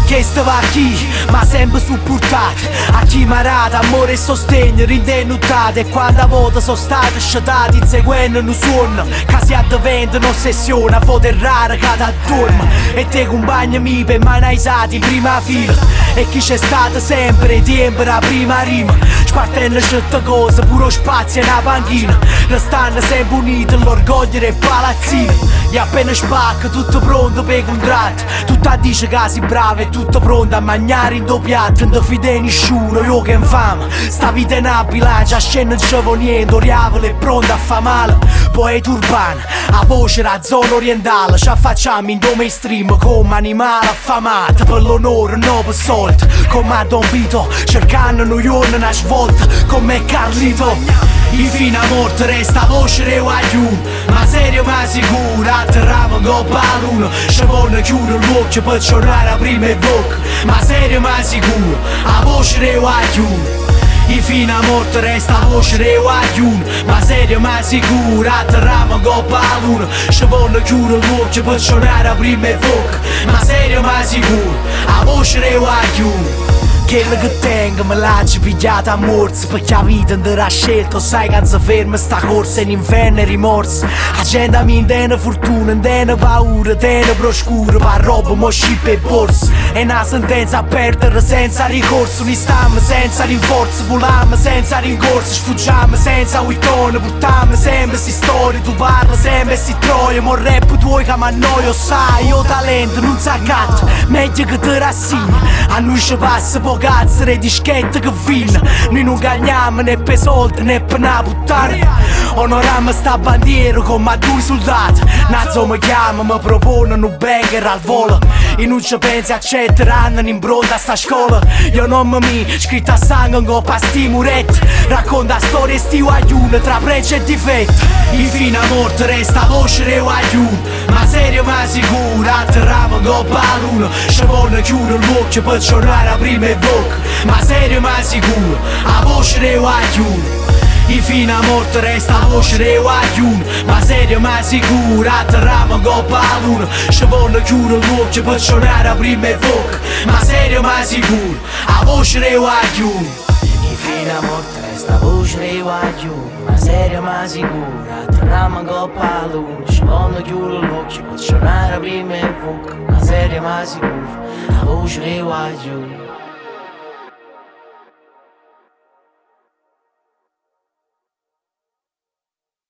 che stava chi, ma sempre supportato. A chi mi ha dato amore e sostegno, rindenuttato. E quando a volte sono stato sciatati, inseguendo un suono, che si addiventa un'ossessione. A volte è raro che ti addorma e te compagni mi per manaisati in prima fila. E chi c'è stato sempre, tempo la prima rima, spartendo certe cose, puro spazio e una panchina. Restando sempre uniti, l'orgoglio del palazzino. E appena spacca, tutto pronto per contratto. Tutta dice che si brava e tutto pronto a mangiare in due piatti. Non ti fide nessuno, io che infame. Sta vita in una bilancia, a scena non c'è niente. Oriavolo è pronto a fa male. Poeta urbana, a voce la zona orientale. Ci affacciamo in due mainstream come animale affamato. Per l'onore, no per soldi. Come a Don Vito, cercando un giorno una svolta. Come Carlito. I fino a morte resta voce de guagliù, ma serio ma sicuro, atterramo in coppa a luna. Ci vogliono chiudere l'occhio per tornare a prima e bocca, ma serio ma sicuro, a voce de guagliù. I fino a morte resta voce de guagliù, ma serio ma sicuro, atterramo in coppa a luna. Ci vogliono chiudere l'occhio per tornare a prima e bocca, ma serio ma sicuro, a voce de guagliù. Quello che tengo me l'ha pigliata a morso, perché la vita non l'ha scelto. Sai che non si ferma sta corsa in inferno e rimorso. La gente mi intende fortuna, intende paura, intende proscuro. Pa' roba, mo scippa e borsa. È una sentenza a perdere senza ricorso. Noi stiamo senza rinforzo, volammo senza rincorso. Sfuggiamo senza uitone, buttiamo sempre sti storie. Tu parli sempre sti troie, mo rap tuoi che mi annoio. Sai, io talento non s'accatto, meglio che te rassini. A noi ci passa poco cazzo di dischette che vinna. Noi non ganniamo né per soldi né per una puttana. Onoriamo sta bandiera come a due soldati. Nazzo mi chiama, mi proponono un banger al volo. E non ci pensi a certe anni in impronta a sta scuola. Io non mi scritta a sangue con pasti muretti. Racconta storie sti guaglione tra pregi e difetti. I fino a morte resta voce de guaglione, ma serio ma sicuro, atterramo in coppa a luna. Ci vogliono chiudere l'occhio per tornare a prima e bocca, ma serio ma sicuro, a voce de guaglione. I fino a morte resta voce de guaglione, ma serio ma sicuro, atterramo in coppa a luna. Ci vogliono chiudere l'occhio per tornare a prima e bocca, ma serio ma sicuro, a voce de guaglione. I fino a morte resta voce de guaglione, ma serio ma sicuro, atterramo in coppa a luna. Ci vogliono chiudere l'occhio per tornare a prima e bocca, ma serio ma sicuro, a voce de guaglione.